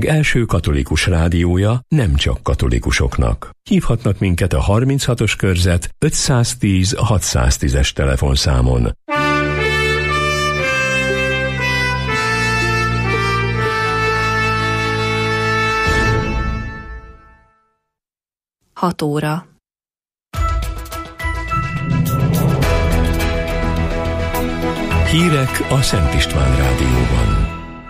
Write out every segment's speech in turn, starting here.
első katolikus rádiója nem csak katolikusoknak. Hívhatnak minket a 36-os körzet 510 610-es telefonszámon. Hat óra. Hírek a Szent István Rádióban.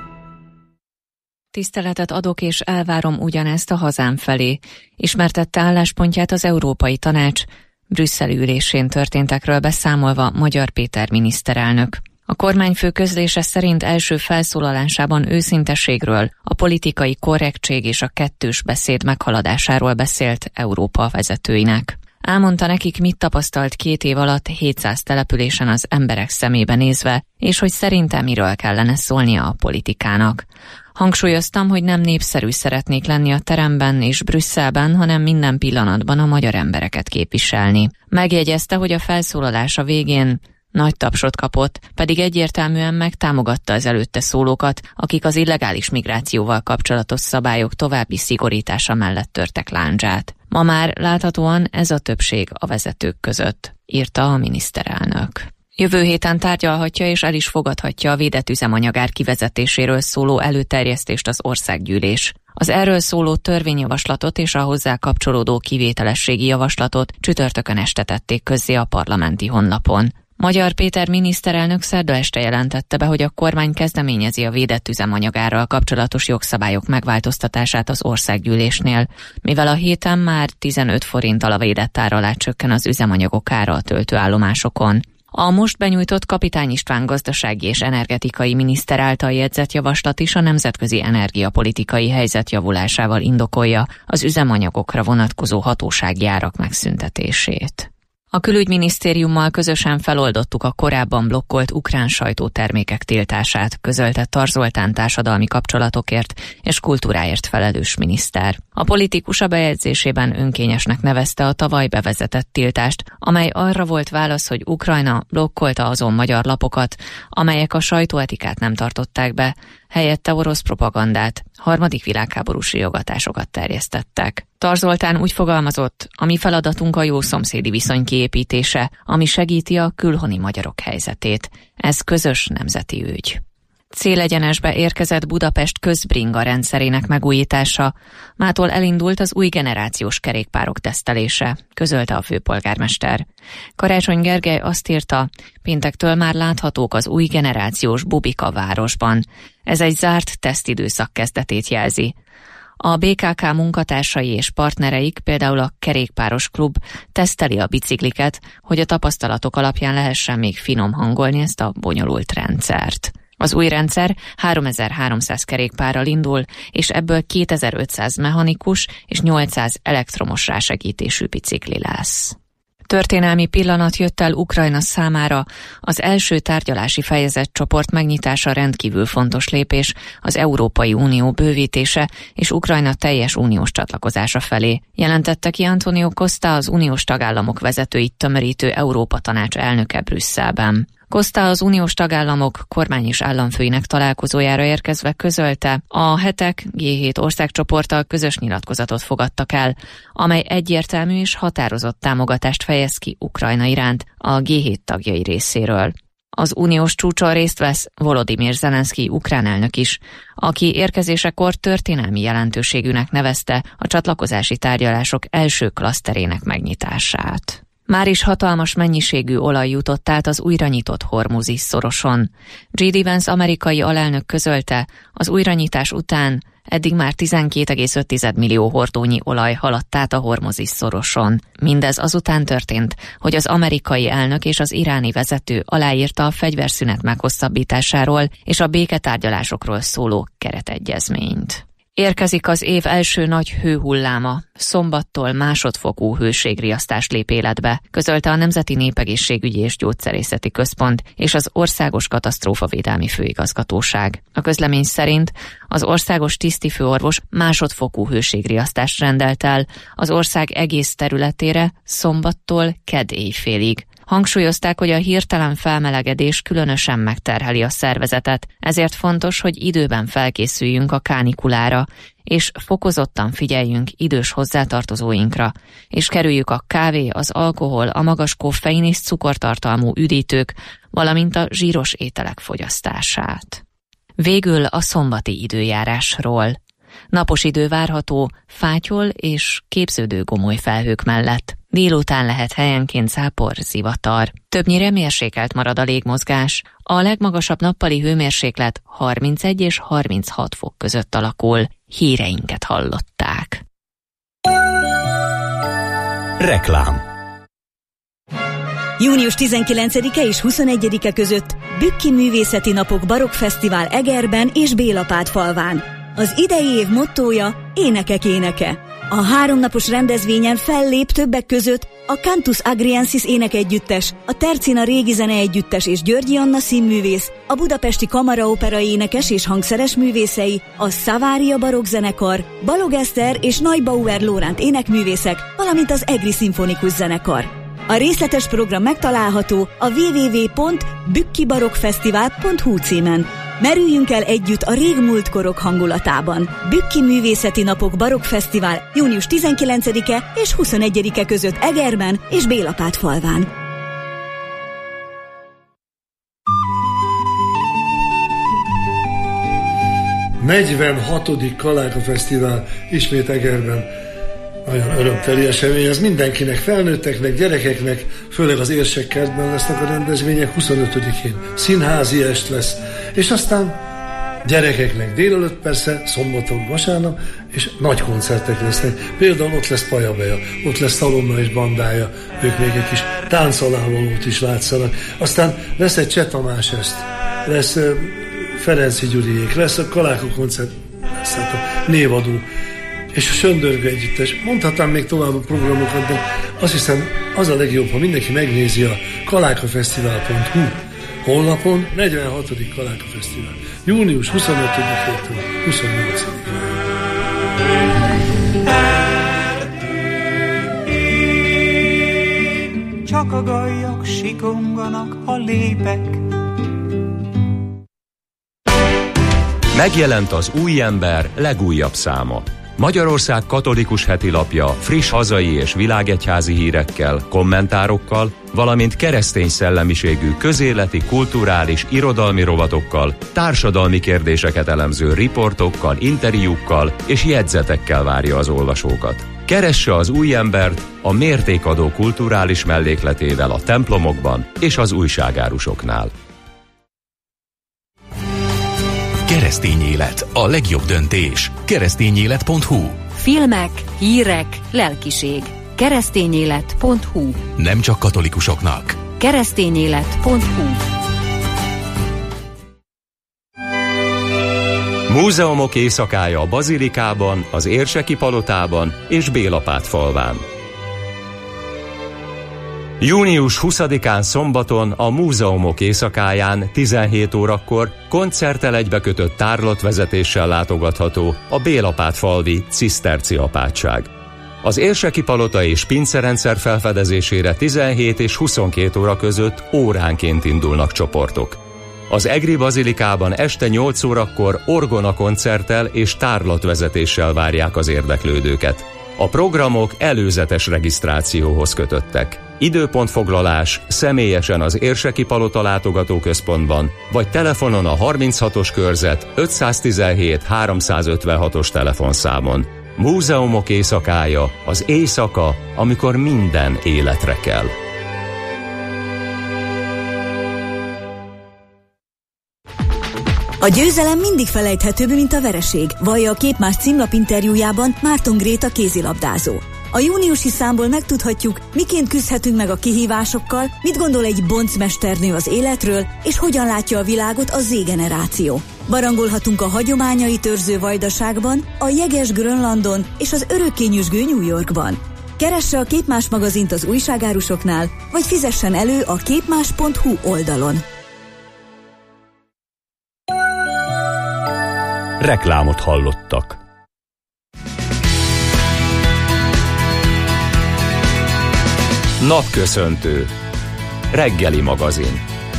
Tiszteletet adok és elvárom ugyanezt a hazám felé, ismertette álláspontját az Európai Tanács brüsszeli ülésén történtekről beszámolva Magyar Péter miniszterelnök. A kormányfő közlése szerint első felszólalásában őszinteségről, a politikai korrektség és a kettős beszéd meghaladásáról beszélt Európa vezetőinek. Elmondta nekik, mit tapasztalt 2 év alatt 700 településen az emberek szemébe nézve, és hogy szerintem miről kellene szólnia a politikának. Hangsúlyoztam, hogy nem népszerű szeretnék lenni a teremben és Brüsszelben, hanem minden pillanatban a magyar embereket képviselni. Megjegyezte, hogy a felszólalása végén nagy tapsot kapott, pedig egyértelműen megtámogatta az előtte szólókat, akik az illegális migrációval kapcsolatos szabályok további szigorítása mellett törtek lándzsát. Ma már láthatóan ez a többség a vezetők között, írta a miniszterelnök. Jövő héten tárgyalhatja és el is fogadhatja a védett üzemanyagár kivezetéséről szóló előterjesztést az országgyűlés. Az erről szóló törvényjavaslatot és a hozzá kapcsolódó kivételességi javaslatot csütörtökön este tették közzé a parlamenti honlapon. Magyar Péter miniszterelnök szerda este jelentette be, hogy a kormány kezdeményezi a védett üzemanyagárral kapcsolatos jogszabályok megváltoztatását az országgyűlésnél, mivel a héten már 15 forinttal a védett ár alá csökken az üzemanyagok ára a töltőállomásokon. A most benyújtott Kapitány István gazdasági és energetikai miniszter által jegyzett javaslat is a nemzetközi energiapolitikai helyzet javulásával indokolja az üzemanyagokra vonatkozó hatósági árak megszüntetését. A külügyminisztériummal közösen feloldottuk a korábban blokkolt ukrán sajtótermékek tiltását, közölte Tar Zoltán társadalmi kapcsolatokért és kultúráért felelős miniszter. A politikus a bejegyzésében önkényesnek nevezte a tavaly bevezetett tiltást, amely arra volt válasz, hogy Ukrajna blokkolta azon magyar lapokat, amelyek a sajtóetikát nem tartották be, helyette orosz propagandát, harmadik világháborús riogatásokat terjesztettek. Tar Zoltán úgy fogalmazott, a mi feladatunk a jó szomszédi viszony kiépítése, ami segíti a külhoni magyarok helyzetét. Ez közös nemzeti ügy. Célegyenesbe érkezett Budapest közbringa rendszerének megújítása. Mától elindult az új generációs kerékpárok tesztelése, közölte a főpolgármester. Karácsony Gergely azt írta, péntektől már láthatók az új generációs bubik a városban. Ez egy zárt tesztidőszak kezdetét jelzi. A BKK munkatársai és partnereik, például a Kerékpáros Klub teszteli a bicikliket, hogy a tapasztalatok alapján lehessen még finom hangolni ezt a bonyolult rendszert. Az új rendszer 3300 kerékpárral indul, és ebből 2500 mechanikus és 800 elektromos rásegítésű bicikli lesz. Történelmi pillanat jött el Ukrajna számára, az első tárgyalási fejezetcsoport megnyitása rendkívül fontos lépés az Európai Unió bővítése és Ukrajna teljes uniós csatlakozása felé, jelentette ki Antonio Costa, az uniós tagállamok vezetőit tömörítő Európa Tanács elnöke Brüsszelben. Costa az uniós tagállamok kormány- és államfőinek találkozójára érkezve közölte, a hetek G7 országcsoporttal közös nyilatkozatot fogadtak el, amely egyértelmű és határozott támogatást fejez ki Ukrajna iránt a G7 tagjai részéről. Az uniós csúcson részt vesz Volodymyr Zelenszky ukrán elnök is, aki érkezésekor történelmi jelentőségűnek nevezte a csatlakozási tárgyalások első klaszterének megnyitását. Már is hatalmas mennyiségű olaj jutott át az újra nyitott Hormuzi szoroson. J.D. Vance amerikai alelnök közölte, az újranyitás után eddig már 12,5 millió hordónyi olaj haladt át a Hormuzi szoroson. Mindez azután történt, hogy az amerikai elnök és az iráni vezető aláírta a fegyverszünet meghosszabbításáról és a béketárgyalásokról szóló keretegyezményt. Érkezik az év első nagy hőhulláma, szombattól másodfokú hőségriasztás lép életbe, közölte a Nemzeti Népegészségügyi és Gyógyszerészeti Központ és az Országos Katasztrófavédelmi Főigazgatóság. A közlemény szerint az országos tisztifőorvos másodfokú hőségriasztást rendelt el az ország egész területére szombattól kedd éjfélig. Hangsúlyozták, hogy a hirtelen felmelegedés különösen megterheli a szervezetet, ezért fontos, hogy időben felkészüljünk a kánikulára, és fokozottan figyeljünk idős hozzátartozóinkra, és kerüljük a kávé, az alkohol, a magas koffein és cukortartalmú üdítők, valamint a zsíros ételek fogyasztását. Végül a szombati időjárásról. Napos idő várható fátyol és képződő gomoly felhők mellett. Délután lehet helyenként zápor, zivatar. Többnyire mérsékelt marad a légmozgás. A legmagasabb nappali hőmérséklet 31 és 36 fok között alakul. Híreinket hallották. Reklám. Június 19-e és 21-e között Bükki Művészeti Napok Barokkfesztivál Egerben és Bélapátfalván. Az idei év mottója Énekek éneke. A 3 napos rendezvényen fellép többek között a Cantus Agriensis énekegyüttes, a Tercina Régi Zeneegyüttes és Györgyi Anna színművész, a Budapesti Kamaraopera énekes és hangszeres művészei, a Szavária barokkzenekar, Balog Eszter és Neubauer Lóránt énekművészek, valamint az Egri Szimfonikus Zenekar. A részletes program megtalálható a www.bükkibarokkfesztivál.hu címen. Merüljünk el együtt a régmúlt korok hangulatában. Bükki Művészeti Napok Barokkfesztivál június 19-e és 21-e között Egerben és Bélapátfalván. A 46. Kaláka Fesztivál ismét Egerben. Nagyon örömteli esemény, ez mindenkinek, felnőtteknek, gyerekeknek, főleg az Érsekkertben lesznek a rendezvények, 25-én színházi est lesz, és aztán gyerekeknek délelőtt persze, szombaton, vasárnap, és nagy koncertek lesznek. Például ott lesz Pajabeja, ott lesz Szalonna és bandája, ők még egy kis táncalávalót is látszanak. Aztán lesz egy Cseh Tamás est, lesz Ferenci Gyuriék, lesz a Kaláka koncert, lesz hát a névadó, és a Söndörgő együttes. Mondhatnám még tovább a programokat, de azt hiszem az a legjobb, ha mindenki megnézi a kalákafesztivál.hu honlapon. 46. Kaláka Fesztivál. Június 25-től 28-ig. Csak a gajak sikonganak, ha lépek. Megjelent az Új Ember legújabb száma. Magyarország katolikus hetilapja friss hazai és világegyházi hírekkel, kommentárokkal, valamint keresztény szellemiségű közéleti, kulturális, irodalmi rovatokkal, társadalmi kérdéseket elemző riportokkal, interjúkkal és jegyzetekkel várja az olvasókat. Keresse az Új Embert a mértékadó kulturális mellékletével a templomokban és az újságárusoknál. Keresztény élet, a legjobb döntés. Keresztényélet.hu. Filmek, hírek, lelkiség. Keresztényélet.hu. Nem csak katolikusoknak. Keresztényélet.hu. Múzeumok éjszakája a Bazilikában, az Érseki Palotában és Bélapátfalván. Június 20-án szombaton a Múzeumok éjszakáján 17 órakor koncerttel egybekötött tárlatvezetéssel látogatható a Bélapátfalvi Ciszterci apátság. Az Érseki Palota és pincerendszer felfedezésére 17 és 22 óra között óránként indulnak csoportok. Az Egri Bazilikában este 8 órakor orgona koncerttel és tárlatvezetéssel várják az érdeklődőket. A programok előzetes regisztrációhoz kötöttek. Időpontfoglalás személyesen az Érseki Palota látogatóközpontban, vagy telefonon a 36-os körzet 517 356-os telefonszámon. Múzeumok éjszakája, az éjszaka, amikor minden életre kell. A győzelem mindig felejthetőbb, mint a vereség, vallja a Képmás címlap interjújában Márton Gréta kézilabdázó. A júniusi számból megtudhatjuk, miként küzdhetünk meg a kihívásokkal, mit gondol egy boncmesternő az életről, és hogyan látja a világot a Z-generáció. Barangolhatunk a hagyományait őrző Vajdaságban, a jeges Grönlandon és az örökké nyüzsgő New Yorkban. Keresse a Képmás magazint az újságárusoknál, vagy fizessen elő a képmás.hu oldalon. Reklámot hallottak. Napköszöntő. Reggeli magazin.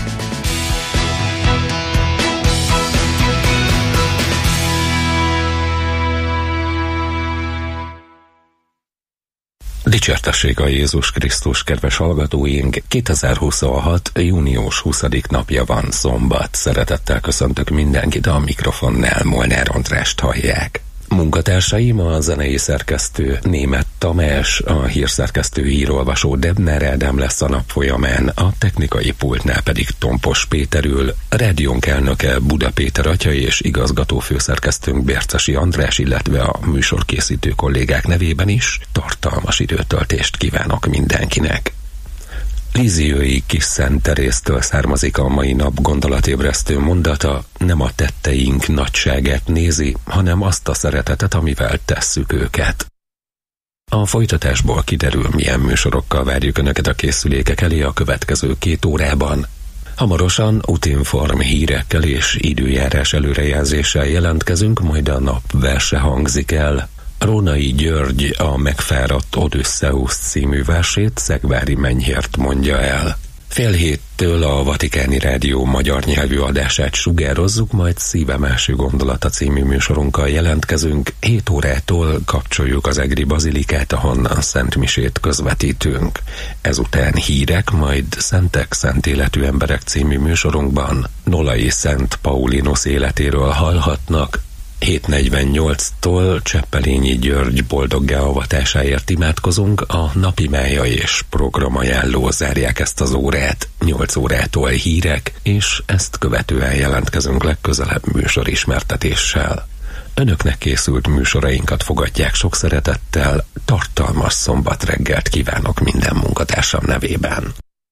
Dicsértessék a Jézus Krisztus, kedves hallgatóink! 2026. június 20. napja van, szombat. Szeretettel köszöntök mindenkit, a mikrofonnál Molnár Andrást hallják. Munkatársaim a zenei szerkesztő Németh Tamás, a hírszerkesztő hírolvasó Debner Ádám lesz a nap folyamán, a technikai pultnál pedig Tompos Péter ül, rádiónk elnöke Buda Péter atya és igazgató főszerkesztőnk Bércesi András, illetve a műsorkészítő kollégák nevében is tartalmas időtöltést kívánok mindenkinek. Líziói Kis Szent Teréztől származik a mai nap gondolatébresztő mondata: nem a tetteink nagyságát nézi, hanem azt a szeretetet, amivel tesszük őket. A folytatásból kiderül, milyen műsorokkal várjuk Önöket a készülékek elé a következő 2 órában. Hamarosan útinform hírekkel és időjárás előrejelzéssel jelentkezünk, majd a nap verse hangzik el. Rónai György a Megfáradt Odüsszeusz című versét Szegvári Menyhért mondja el. 6:30 a Vatikáni Rádió magyar nyelvű adását sugározzuk, majd Szívem első gondolata című műsorunkkal jelentkezünk. 7 órától kapcsoljuk az egri bazilikát, ahonnan szentmisét közvetítünk. Ezután hírek, majd Szentek, szent életű emberek című műsorunkban Nolai Szent Paulinus életéről hallhatnak. 7:48-tól Cseppelényi György boldoggá avatásáért imádkozunk, a napimája és programajánló zárják ezt az órát. 8 órától hírek, és ezt követően jelentkezünk legközelebb műsorismertetéssel. Önöknek készült műsorainkat fogadják sok szeretettel, tartalmas szombat reggelt kívánok minden munkatársam nevében.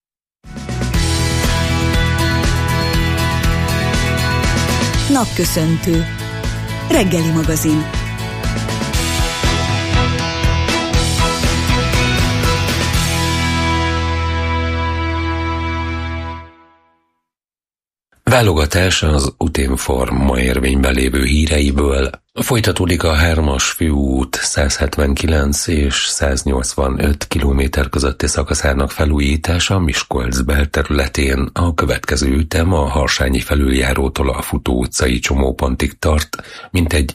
Napköszöntő. Reggeli magazin. Válogatás az útinform ma érvényben lévő híreiből. Folytatódik a 3-as főút 179 és 185 km közötti szakaszának felújítása Miskolc belterületén. A következő ütem a Harsányi felüljárótól a Futó utcai csomópontig tart, mintegy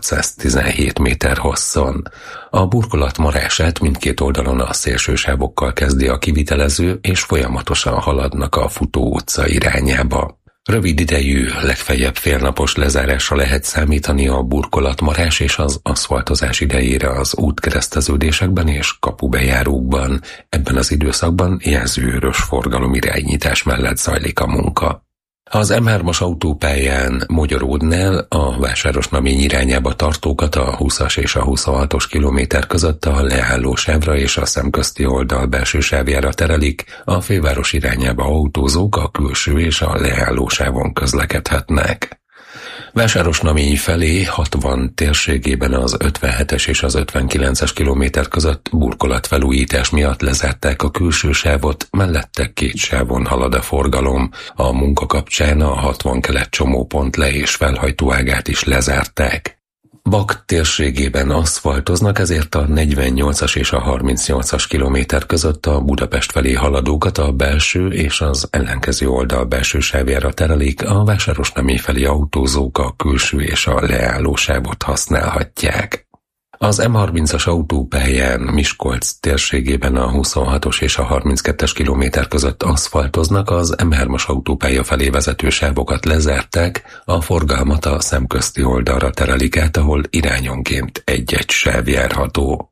1617 méter hosszon. A burkolat marását mindkét oldalon a szélsősávokkal kezdi a kivitelező, és folyamatosan haladnak a Futó utca irányába. Rövid idejű, legfeljebb félnapos lezárásra lehet számítani a burkolatmarás és az aszfaltozás idejére az útkereszteződésekben és kapubejárókban. Ebben az időszakban jelzőőrös forgalomirányítás mellett zajlik a munka. Az M3-as autópályán Mogyoródnál a Vásárosnamény irányába tartókat a 20-as és a 26-os kilométer között a leállósávra és a szemközti oldal belső sávjára terelik, a főváros irányába autózók a külső és a leállósávon közlekedhetnek. Vásárosnamény felé 60 térségében az 57-es és az 59-es kilométer között burkolatfelújítás miatt lezárták a külső sávot, mellette 2 sávon halad a forgalom. A munka kapcsán a 60 kelet csomópont le- és felhajtóágát is lezárták. Bak térségében aszfaltoznak, ezért a 48-as és a 38-as kilométer között a Budapest felé haladókat a belső és az ellenkező oldal belső sávjára terelik, a Vásárosnamény felé autózók a külső és a leálló sávot használhatják. Az M30-as autópályán Miskolc térségében a 26-os és a 32-es kilométer között aszfaltoznak, az M3-as autópálya felé vezető sávokat lezárták, a forgalmat a szemközti oldalra terelik át, ahol irányonként egy-egy sáv járható.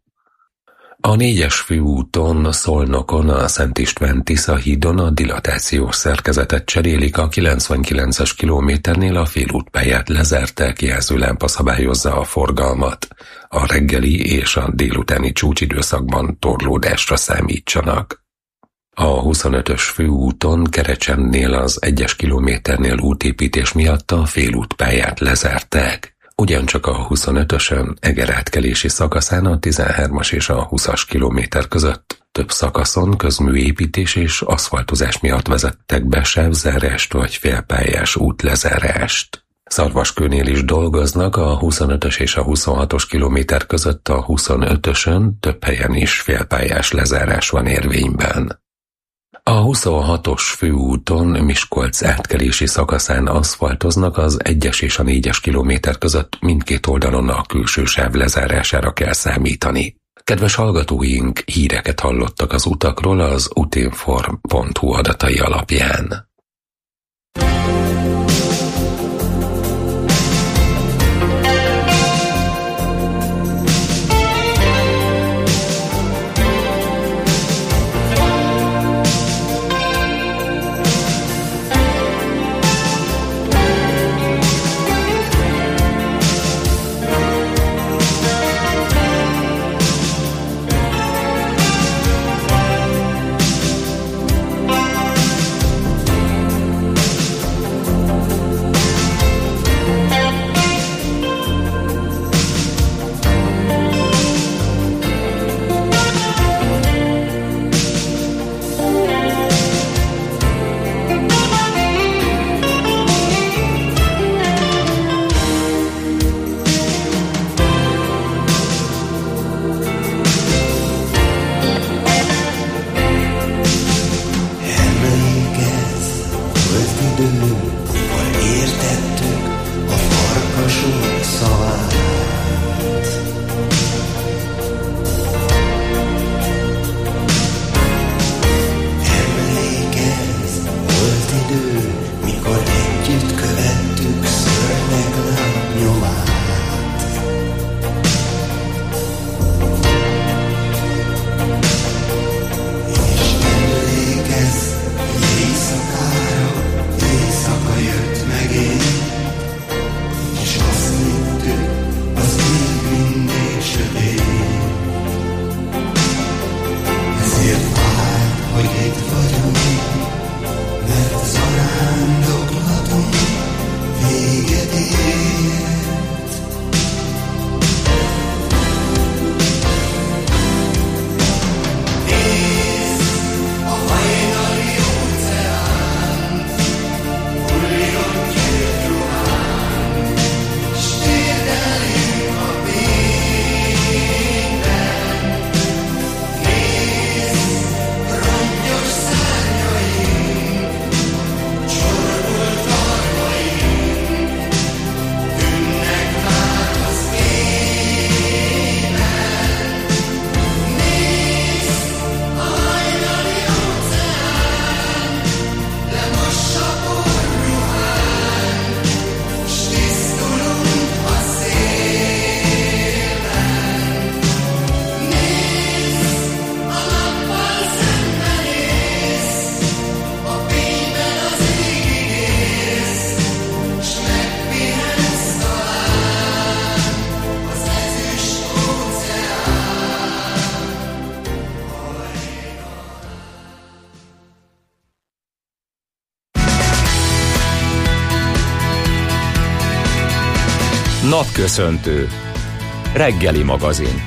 A 4-es főúton Szolnokon a Szent István-Tisza hídon a dilatációs szerkezetet cserélik, a 99-es kilométernél a félútpályát lezárták, jelzőlámpa szabályozza a forgalmat. A reggeli és a délutáni csúcsidőszakban torlódásra számítsanak. A 25-ös főúton Kerecsennél az 1-es kilométernél útépítés miatt a félútpályát lezárták. Ugyancsak a 25-ösön Eger-átkelési szakaszán a 13-as és a 20-as kilométer között több szakaszon közműépítés és aszfaltozás miatt vezettek be sávzárást vagy félpályás útlezárást. Szarvaskőnél is dolgoznak, a 25-ös és a 26-os kilométer között a 25-ösön több helyen is félpályás lezárás van érvényben. A 26-os főúton Miskolc átkelési szakaszán aszfaltoznak, az 1-es és a 4-es kilométer között mindkét oldalon a külső sáv lezárására kell számítani. Kedves hallgatóink, híreket hallottak az utakról az utinform.hu adatai alapján. Napköszöntő. Reggeli magazin.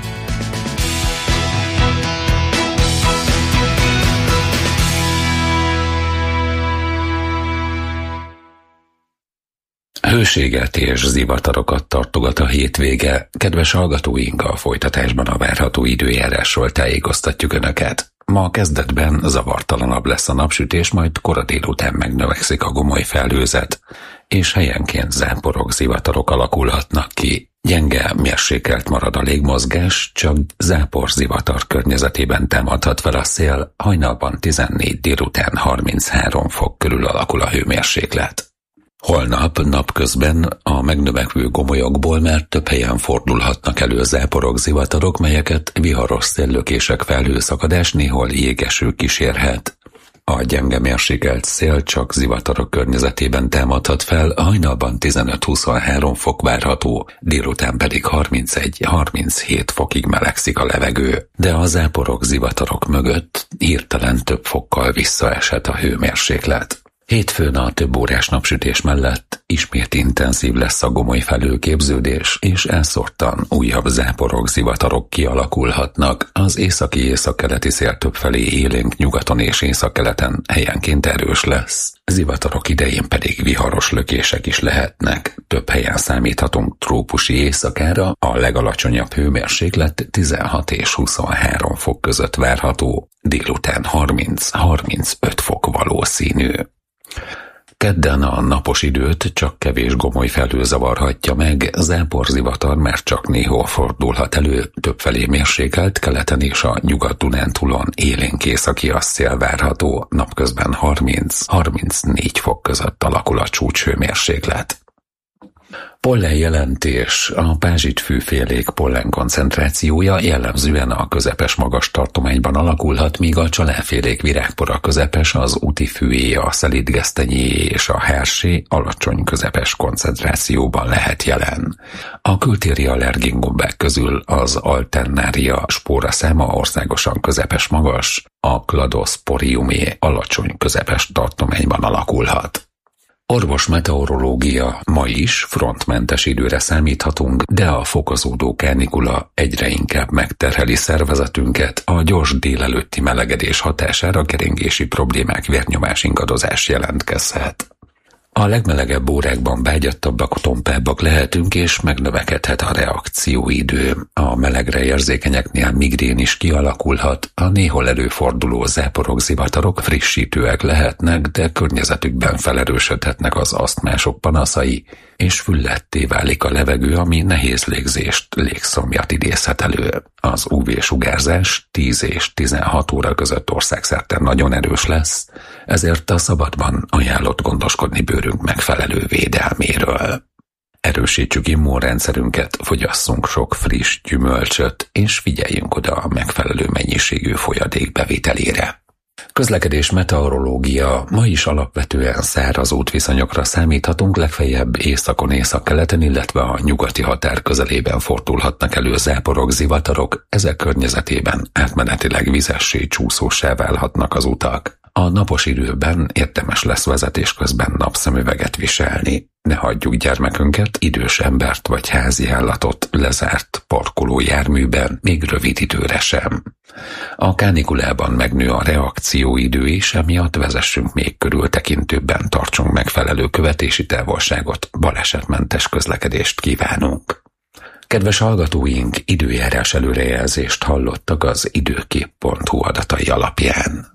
Hőséget és zivatarokat tartogat a hétvége. Kedves hallgatóink, a folytatásban a várható időjárásról tájékoztatjuk Önöket. Ma kezdetben zavartalanabb lesz a napsütés, majd kora délután megnövekszik a gomoly felhőzet, és helyenként záporok, zivatarok alakulhatnak ki. Gyenge, mérsékelt marad a légmozgás, csak zápor-zivatar környezetében támadhat fel a szél, hajnalban 14, délután 33 fok körül alakul a hőmérséklet. Holnap napközben a megnövekvő gomolyokból már több helyen fordulhatnak elő záporok, zivatarok, melyeket viharos széllökések, felhőszakadás, néhol jégeső kísérhet. A gyenge mérsékelt szél csak zivatarok környezetében támadhat fel, hajnalban 15-23 fok várható, délután pedig 31-37 fokig melegszik a levegő, de a záporok, zivatarok mögött hirtelen több fokkal visszaeshet a hőmérséklet. Hétfőn a több órás napsütés mellett ismét intenzív lesz a gomoly felhőképződés, és elszórtan újabb záporok, zivatarok kialakulhatnak. Az északi-északkeleti szél többfelé élénk nyugaton és északkeleten helyenként erős lesz. Zivatarok idején pedig viharos lökések is lehetnek. Több helyen számíthatunk trópusi éjszakára, a legalacsonyabb hőmérséklet 16 és 23 fok között várható, délután 30-35 fok valószínű. Kedden a napos időt csak kevés gomoly felhő zavarhatja meg, záporzivatar már csak néhol fordulhat elő, többfelé mérsékelt, keleten és a Nyugat-Dunántúlon élénk északi szél várható, napközben 30-34 fok között alakul a csúcshőmérséklet. Pollenjelentés. A pázsitfűfélék pollen koncentrációja jellemzően a közepes magas tartományban alakulhat, míg a csalánfélék virágpora közepes, az útifűé, a szelídgesztenyéjé és a hersé alacsony közepes koncentrációban lehet jelen. A kültéri allergéngombák közül az alternária spóra száma országosan közepes magas, a kladosporiumé alacsony közepes tartományban alakulhat. Orvos-meteorológia. Ma is frontmentes időre számíthatunk, de a fokozódó kánikula egyre inkább megterheli szervezetünket, a gyors délelőtti melegedés hatására keringési problémák, vérnyomásingadozás jelentkezhet. A legmelegebb órákban vágyattabbak, tompábbak lehetünk, és megnövekedhet a reakcióidő. A melegre érzékenyeknél migrén is kialakulhat, a néhol előforduló záporok, zivatarok frissítőek lehetnek, de környezetükben felerősödhetnek az asztmások panaszai, és fülletté válik a levegő, ami nehéz légzést, légszomjat idézhet elő. Az UV-sugárzás 10 és 16 óra között országszerte nagyon erős lesz, ezért a szabadban ajánlott gondoskodni bőrünk megfelelő védelméről. Erősítsük immunrendszerünket, fogyasszunk sok friss gyümölcsöt, és figyeljünk oda a megfelelő mennyiségű folyadék bevételére. Közlekedés, meteorológia. Ma is alapvetően száraz útviszonyokra számíthatunk, legfeljebb északon, északkeleten, illetve a nyugati határ közelében fordulhatnak elő záporok, zivatarok, ezek környezetében átmenetileg vizessé, csúszóssá válhatnak az utak. A napos időben érdemes lesz vezetés közben napszemüveget viselni. Ne hagyjuk gyermekünket, idős embert vagy házi állatot lezárt parkoló járműben, még rövid időre sem. A kánikulában megnő a reakcióidő is, emiatt vezessünk még körültekintőbben, tartsunk megfelelő követési távolságot, balesetmentes közlekedést kívánunk. Kedves hallgatóink, időjárás előrejelzést hallottak az időkép.hu adatai alapján.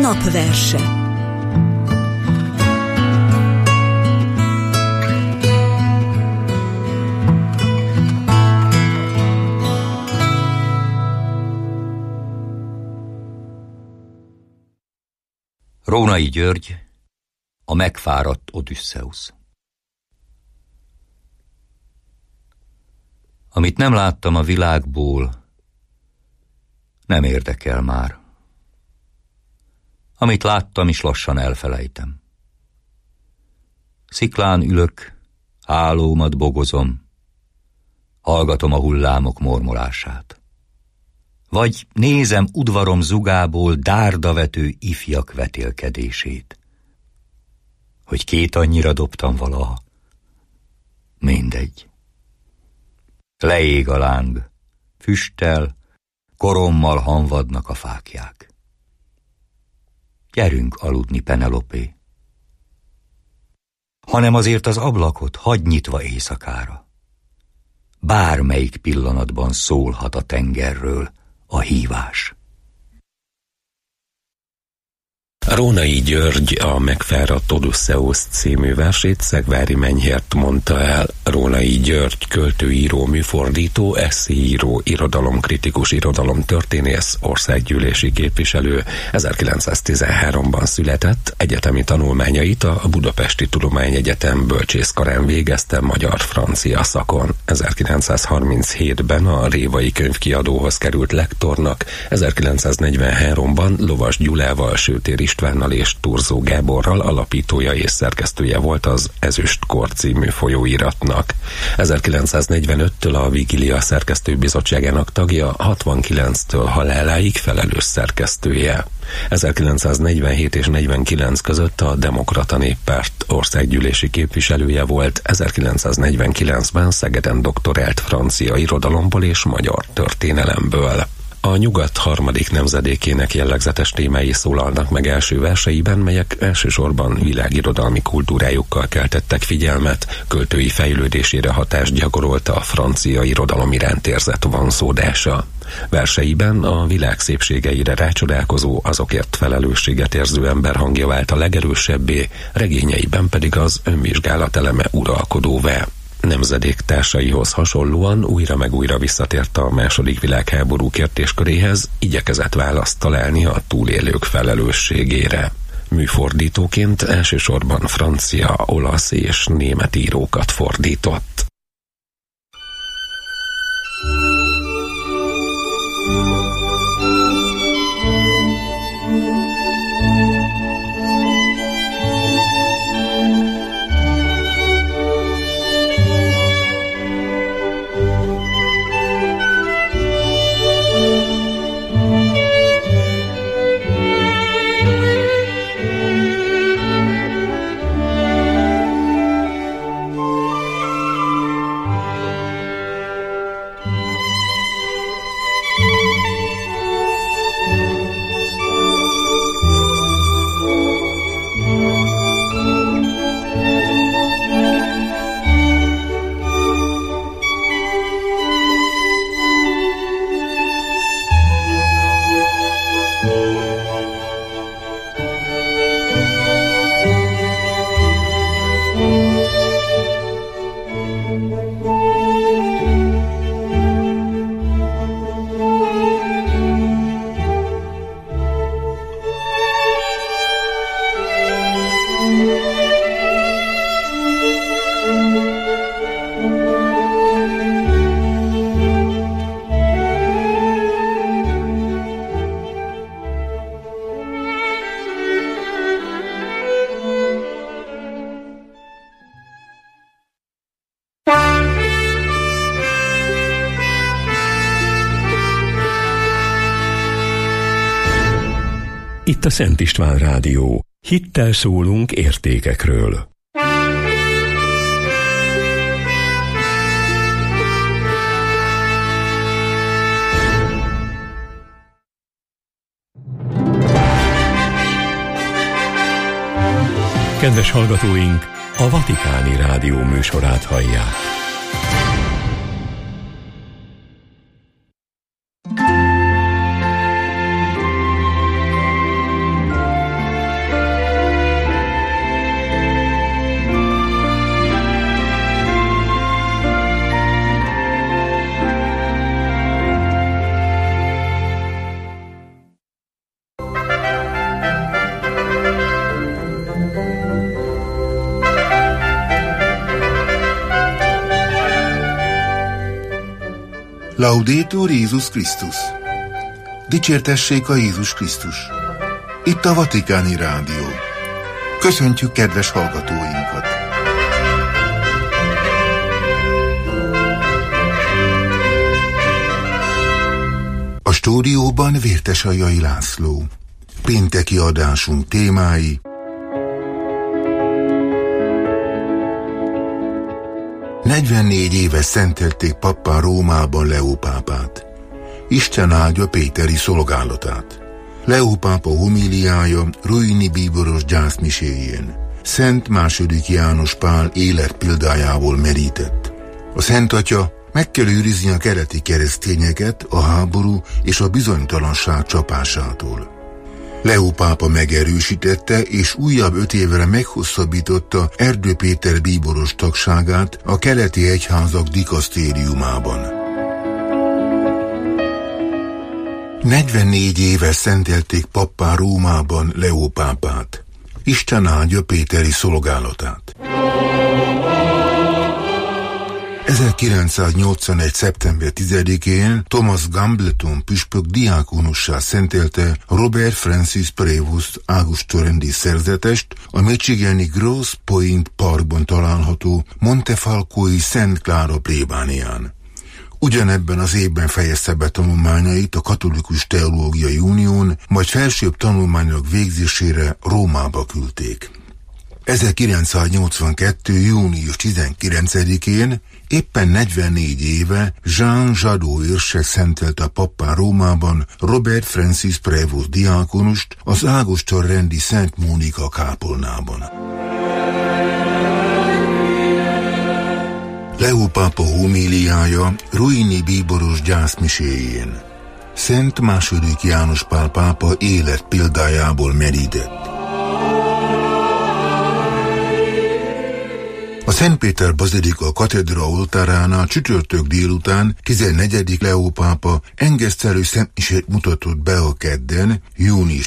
Napverse. Rónai György, a megfáradt Odüsszeusz. Amit nem láttam a világból, nem érdekel már. Amit láttam is lassan elfelejtem. Sziklán ülök, hálómat bogozom, hallgatom a hullámok mormolását. Vagy nézem udvarom zugából dárdavető ifjak vetélkedését. Hogy két annyira dobtam valaha. Mindegy. Leég a láng, füsttel, korommal hanvadnak a fáklyák. Gyerünk aludni, Penelopé. Hanem azért az ablakot hagyd nyitva éjszakára. Bármelyik pillanatban szólhat a tengerről a hívás. Rónai György a Megfáradt Odüsszeusz című versét Szegvári Menyhért mondta el. Rónai György költőíró, műfordító, esszéíró, irodalomkritikus, irodalomtörténész, országgyűlési képviselő. 1913-ban született, egyetemi tanulmányait a Budapesti Tudományegyetem bölcsészkarán végezte magyar-francia szakon. 1937-ben a Révai Könyvkiadóhoz került lektornak, 1943-ban Lovas Gyulával, Sőtér Istvánnal és Turzó Gáborral alapítója és szerkesztője volt az Ezüstkor című folyóiratnak. 1945-től a Vigilia szerkesztőbizottságának tagja, 69-től haláláig felelős szerkesztője. 1947 és 49 között a Demokrata Néppárt országgyűlési képviselője volt, 1949-ben Szegeden doktorált francia irodalomból és magyar történelemből. A nyugat harmadik nemzedékének jellegzetes témái szólalnak meg első verseiben, melyek elsősorban világirodalmi kultúrájukkal keltettek figyelmet, költői fejlődésére hatást gyakorolta a francia irodalom iránt érzett vonzódása. Verseiben a világ szépségeire rácsodálkozó, azokért felelősséget érző ember hangja vált a legerősebbé, regényeiben pedig az önvizsgálat eleme uralkodóvá. Nemzedéktársaihoz hasonlóan újra meg újra visszatért a második világháború kérdésköréhez, igyekezett választ találni a túlélők felelősségére. Műfordítóként elsősorban francia, olasz és német írókat fordított. Itt a Szent István Rádió. Hittel szólunk értékekről. Kedves hallgatóink, a Vatikáni Rádió műsorát hallják. Laudetur Jézus Krisztus! Dicsértessék a Jézus Krisztus! Itt a Vatikáni Rádió. Köszöntjük kedves hallgatóinkat! A stúdióban Vértesajai László. Pénteki adásunk témái: ...44 éve szentelték pappá Rómában Leó pápát. Isten áldja Péteri szolgálatát. Leó pápa homíliája Ruini bíboros gyászmiséjén. Szent II. János Pál életpéldájából merített. A Szent Atya meg kell őrizni a keleti keresztényeket a háború és a bizonytalanság csapásától. Leó pápa megerősítette és újabb 5 évre meghosszabbította Erdő Péter bíboros tagságát a keleti egyházak dikasztériumában. 44 éve szentelték pappá Rómában Leó pápát. Isten áldja Péteri szolgálatát. 1981. szeptember 10-én Thomas Gambleton püspök diákonussá szentelte Robert Francis Prevost águstorendi szerzetest a michigani Grosse Pointe Parkban található Montefalcói Szent Klára plébánián. Ugyanebben az évben fejezte be tanulmányait a Katolikus Teológiai Unión, majd felsőbb tanulmányok végzésére Rómába küldték. 1982. június 19-én, éppen 44 éve Jean Jadot érsek szentelt a pappá Rómában Robert Francis Prevost diákonust az ágostorrendi Szent Mónika kápolnában. Leó pápa homíliája Ruini bíboros gyászmiséjén. Szent II. János Pál pápa életpéldájából merített. A Szent Péter bazilika katedra oltáránál csütörtök délután 14. Leó pápa engesztelő szentmisét mutatott be a kedden, június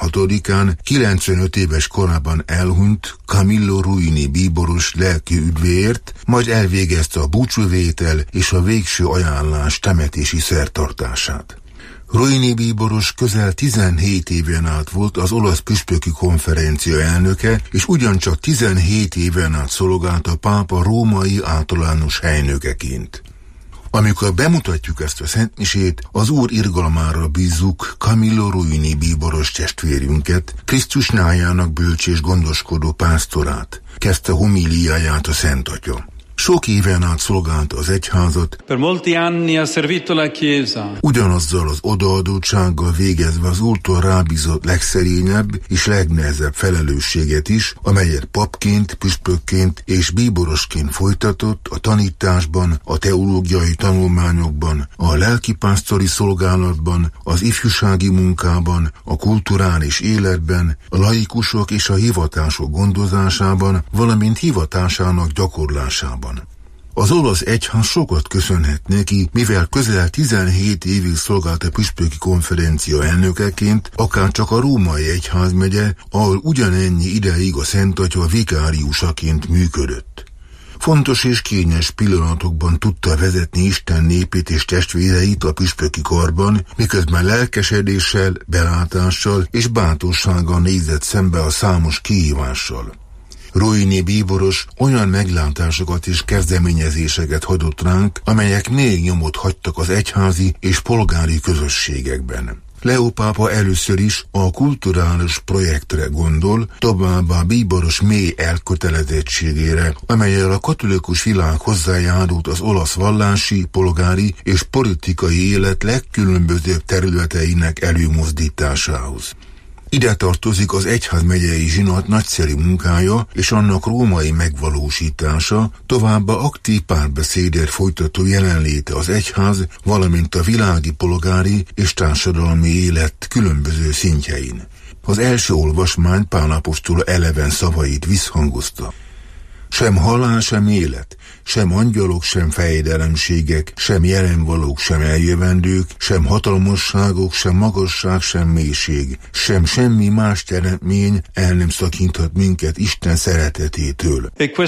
16-án 95 éves korában elhunyt Camillo Ruini bíboros lelki üdvéért, majd elvégezte a búcsúvétel és a végső ajánlás temetési szertartását. Ruini bíboros közel 17 éven át volt az olasz püspöki konferencia elnöke, és ugyancsak 17 éven át szolgált a pápa római általános helynökeként. Amikor bemutatjuk ezt a szentmisét, az Úr irgalmára bízzuk Camillo Ruini bíboros testvérünket, Krisztus nyájának bölcs és gondoskodó pásztorát, kezdte homíliáját a Szent Atya. Sok éven át szolgált az egyházat, per molti anni ha servito la Chiesa. Ugyanazzal az odaadottsággal végezve az Úrtól rábízott legszerényebb és legnehezebb felelősséget is, amelyet papként, püspökként és bíborosként folytatott a tanításban, a teológiai tanulmányokban, a lelkipásztori szolgálatban, az ifjúsági munkában, a kulturális életben, a laikusok és a hivatások gondozásában, valamint hivatásának gyakorlásában. Az olasz egyház sokat köszönhet neki, mivel közel 17 évig szolgált a püspöki konferencia elnökeként, akárcsak a római egyházmegye, ahol ugyanennyi ideig a Szent Atya vikáriusaként működött. Fontos és kényes pillanatokban tudta vezetni Isten népét és testvéreit a püspöki karban, miközben lelkesedéssel, belátással és bátorsággal nézett szembe a számos kihívással. Ruini bíboros olyan meglátásokat és kezdeményezéseket hagyott ránk, amelyek még nyomot hagytak az egyházi és polgári közösségekben. Leó pápa először is a kulturális projektre gondol, továbbá a bíboros mély elkötelezettségére, amellyel a katolikus világ hozzájárult az olasz vallási, polgári és politikai élet legkülönbözőbb területeinek előmozdításához. Ide tartozik az egyházmegyei zsinat nagyszerű munkája és annak római megvalósítása, továbbá aktív párbeszédet folytató jelenléte az egyház, valamint a világi polgári és társadalmi élet különböző szintjein. Az első olvasmány Pál apostol eleven szavait visszhangozta. Sem halál, sem élet, sem angyalok, sem fejedelemségek, sem jelenvalók, sem eljövendők, sem hatalmasságok, sem magasság, sem mélység, sem semmi más teremtmény el nem szakíthat minket Isten szeretetétől.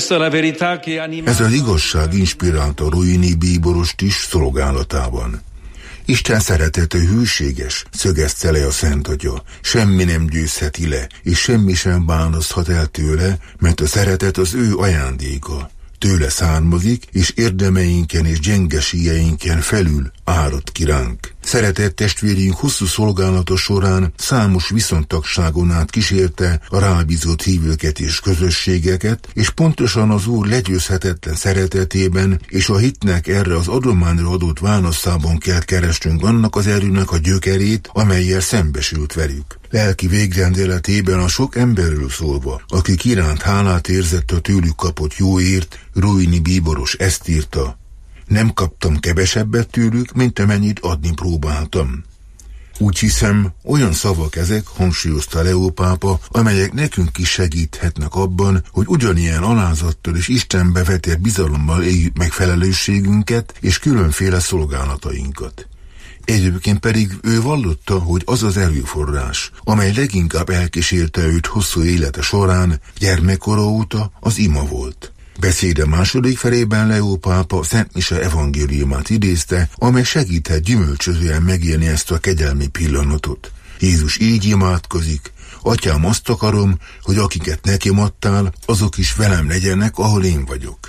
Ez az igazság inspirálta Ruini bíborost is szolgálatában. Isten szeretete hűséges, szögezte le a Szent Atya. Semmi nem győzheti le, és semmi sem választhat el tőle, mert a szeretet az ő ajándéka. Tőle származik, és érdemeinken és gyengeségeinken felül árad ki ránk. Szeretett testvérünk hosszú szolgálata során számos viszontagságon át kísérte a rábízott hívőket és közösségeket, és pontosan az Úr legyőzhetetlen szeretetében és a hitnek erre az adományra adott válaszában kell keresnünk annak az erőnek a gyökerét, amellyel szembesült velük. Lelki végrendeletében a sok emberről szólva, akik iránt hálát érzett a tőlük kapott jóért, Ruini bíboros ezt írta: nem kaptam kevesebbet tőlük, mint amennyit adni próbáltam. Úgy hiszem, olyan szavak ezek, hangsúlyozta Leó pápa, amelyek nekünk is segíthetnek abban, hogy ugyanilyen alázattal és Istenbe vetett bizalommal éljük meg felelősségünket és különféle szolgálatainkat. Egyébként pedig ő vallotta, hogy az az erőforrás, amely leginkább elkísérte őt hosszú élete során, gyermekkora óta az ima volt. Beszéde második felében Leó pápa Szent Mise evangéliumát idézte, amely segíthet gyümölcsözően megélni ezt a kegyelmi pillanatot. Jézus így imádkozik: Atyám, azt akarom, hogy akiket nekem adtál, azok is velem legyenek, ahol én vagyok.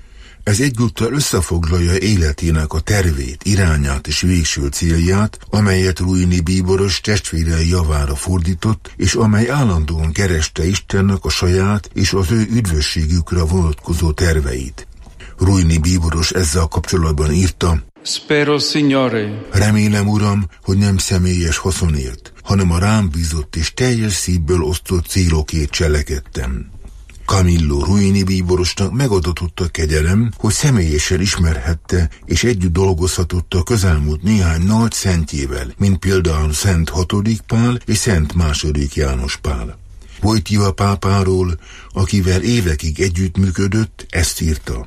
Ez egyúttal összefoglalja életének a tervét, irányát és végső célját, amelyet Ruini bíboros testvérei javára fordított, és amely állandóan kereste Istennek a saját és az ő üdvösségükre vonatkozó terveit. Ruini bíboros ezzel kapcsolatban írta: Spero, Signore. Remélem, Uram, hogy nem személyes haszonért, hanem a rám bízott és teljes szívből osztott célokért cselekedtem. Camillo Ruini bíborosnak megadatott a kegyelem, hogy személyesen ismerhette és együtt dolgozhatott a közelmúlt néhány nagy szentjével, mint például Szent 6. Pál és Szent 2. János Pál. Wojtyła pápáról, akivel évekig együttműködött, ezt írta: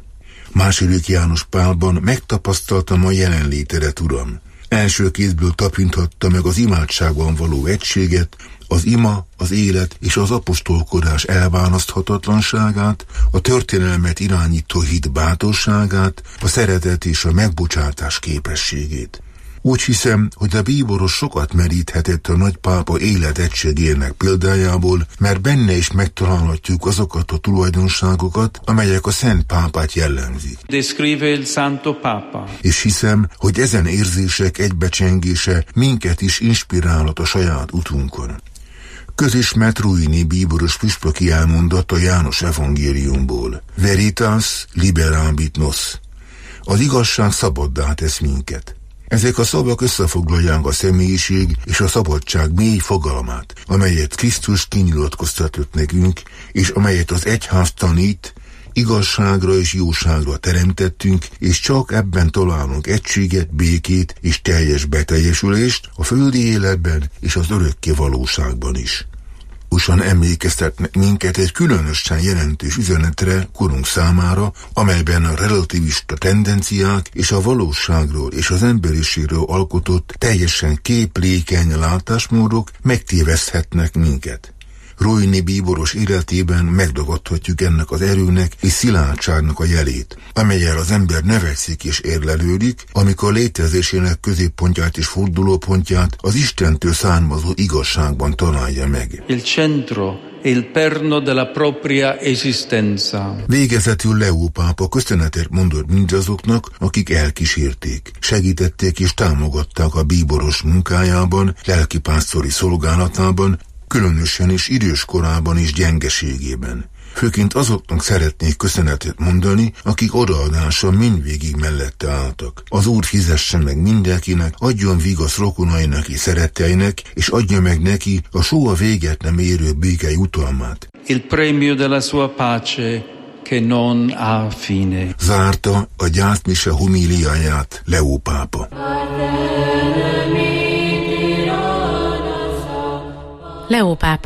2. János Pálban megtapasztaltam a jelenlétedet, Uram. Első kézből tapinthatta meg az imádságban való egységet, az ima, az élet és az apostolkodás elválaszthatatlanságát, a történelmet irányító hit bátorságát, a szeretet és a megbocsátás képességét. Úgy hiszem, hogy a bíboros sokat meríthetett a nagypápa életegységének példájából, mert benne is megtalálhatjuk azokat a tulajdonságokat, amelyek a Szent Pápát jellemzik. Descrive il Santo Papa. És hiszem, hogy ezen érzések egybecsengése minket is inspirálhat a saját utunkon. Közismert Ruini bíboros püspöki elmondat a János evangéliumból: Veritas liberabit nos. Az igazság szabaddá tesz minket. Ezek a szavak összefoglalják a személyiség és a szabadság mély fogalmát, amelyet Krisztus kinyilatkoztatott nekünk, és amelyet az egyház tanít, igazságra és jóságra teremtettünk, és csak ebben találunk egységet, békét és teljes beteljesülést a földi életben és az örökké valóságban is. Usan emlékeztetnek minket egy különösen jelentős üzenetre korunk számára, amelyben a relativista tendenciák és a valóságról és az emberiségről alkotott teljesen képlékeny látásmódok megtéveszthetnek minket. Ruini bíboros életében megdagadhatjuk ennek az erőnek és szilárdságnak a jelét, amellyel az ember növekszik és érlelődik, amikor létezésének középpontját és fordulópontját az Istentől származó igazságban találja meg. Il centro, il perno della propria esistenza. Végezetül Leó pápa köszönetet mondott mindazoknak, akik elkísérték, segítették és támogatták a bíboros munkájában, lelkipásztori szolgálatában, különösen is idős korában és gyengeségében. Főként azoknak szeretnék köszönetet mondani, akik odaadással mindvégig mellette álltak. Az Úr fizesse meg mindenkinek, adjon vigasz rokonainak és szeretteinek, és adja meg neki a soha véget nem érő béke jutalmát. Il premio della sua pace che non ha fine. Zárta a gyászmise homíliáját Leó pápa. Leó pápa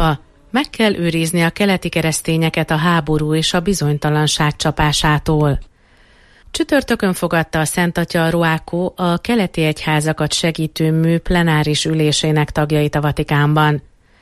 Meg kell őrizni a keleti keresztényeket a háború és a bizonytalanság csapásától. Csütörtökön fogadta a Szent Atya a Ruákó a keleti egyházakat segítő mű plenáris ülésének tagjait a Vatikánban.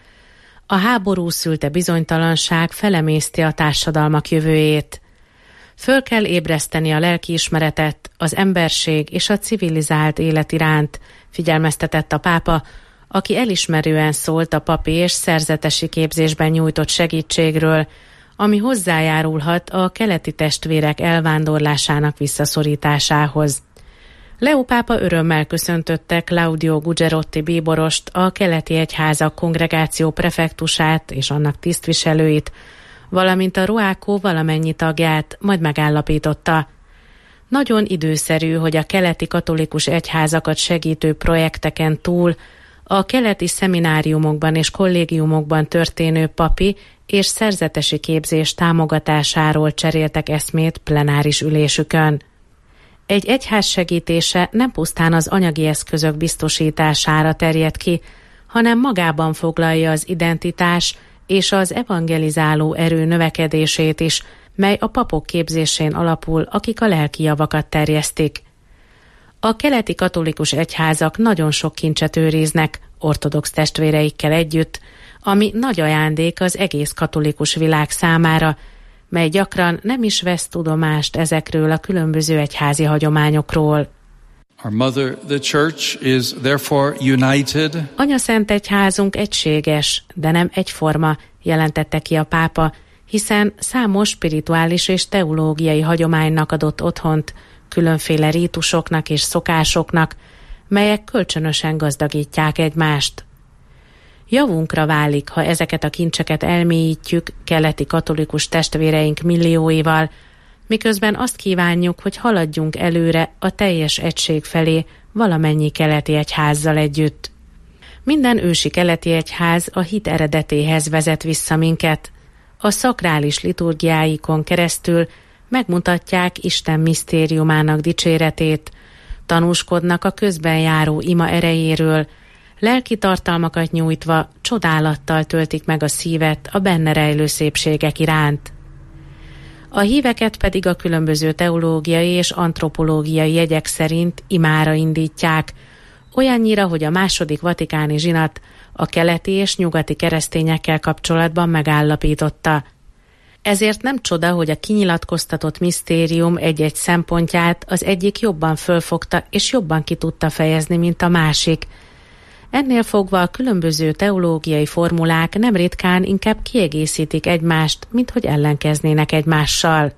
A háború szülte bizonytalanság felemészti a társadalmak jövőjét. Föl kell ébreszteni a lelkiismeretet, az emberség és a civilizált élet iránt, figyelmeztetett a pápa, aki elismerően szólt a papi és szerzetesi képzésben nyújtott segítségről, ami hozzájárulhat a keleti testvérek elvándorlásának visszaszorításához. Leó pápa örömmel köszöntötte Claudio Gugerotti bíborost, a keleti egyházak kongregáció prefektusát és annak tisztviselőit, valamint a Ruákó valamennyi tagját, majd megállapította. Nagyon időszerű, hogy a keleti katolikus egyházakat segítő projekteken túl a keleti szemináriumokban és kollégiumokban történő papi és szerzetesi képzés támogatásáról cseréltek eszmét plenáris ülésükön. Egy egyház segítése nem pusztán az anyagi eszközök biztosítására terjed ki, hanem magában foglalja az identitás és az evangelizáló erő növekedését is, mely a papok képzésén alapul, akik a lelki javakat terjesztik. A keleti katolikus egyházak nagyon sok kincset őriznek, ortodox testvéreikkel együtt, ami nagy ajándék az egész katolikus világ számára, mely gyakran nem is vesz tudomást ezekről a különböző egyházi hagyományokról. Our mother, the church, is therefore united. Anyaszent egyházunk egységes, de nem egyforma, jelentette ki a pápa, hiszen számos spirituális és teológiai hagyománynak adott otthont, különféle rítusoknak és szokásoknak, melyek kölcsönösen gazdagítják egymást. Javunkra válik, ha ezeket a kincseket elmélyítjük keleti katolikus testvéreink millióival, miközben azt kívánjuk, hogy haladjunk előre a teljes egység felé valamennyi keleti egyházzal együtt. Minden ősi keleti egyház a hit eredetéhez vezet vissza minket. A szakrális liturgiáikon keresztül megmutatják Isten misztériumának dicséretét, tanúskodnak a közben járó ima erejéről, lelki tartalmakat nyújtva csodálattal töltik meg a szívet a benne rejlő szépségek iránt. A híveket pedig a különböző teológiai és antropológiai jegyek szerint imára indítják, olyannyira, hogy a második vatikáni zsinat a keleti és nyugati keresztényekkel kapcsolatban megállapította. Ezért nem csoda, hogy a kinyilatkoztatott misztérium egy-egy szempontját az egyik jobban fölfogta és jobban ki tudta fejezni, mint a másik. Ennél fogva a különböző teológiai formulák nem ritkán inkább kiegészítik egymást, mint hogy ellenkeznének egymással.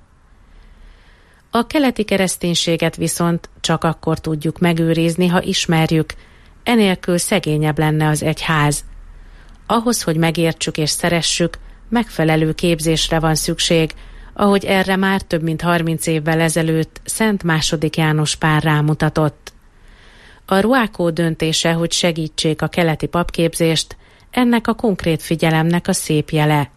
A keleti kereszténységet viszont csak akkor tudjuk megőrizni, ha ismerjük, enélkül szegényebb lenne az egyház. Ahhoz, hogy megértsük és szeressük, megfelelő képzésre van szükség, ahogy erre már több mint 30 évvel ezelőtt Szent II. János Pál rámutatott. A Ruákó döntése, hogy segítsék a keleti papképzést, ennek a konkrét figyelemnek a szép jele.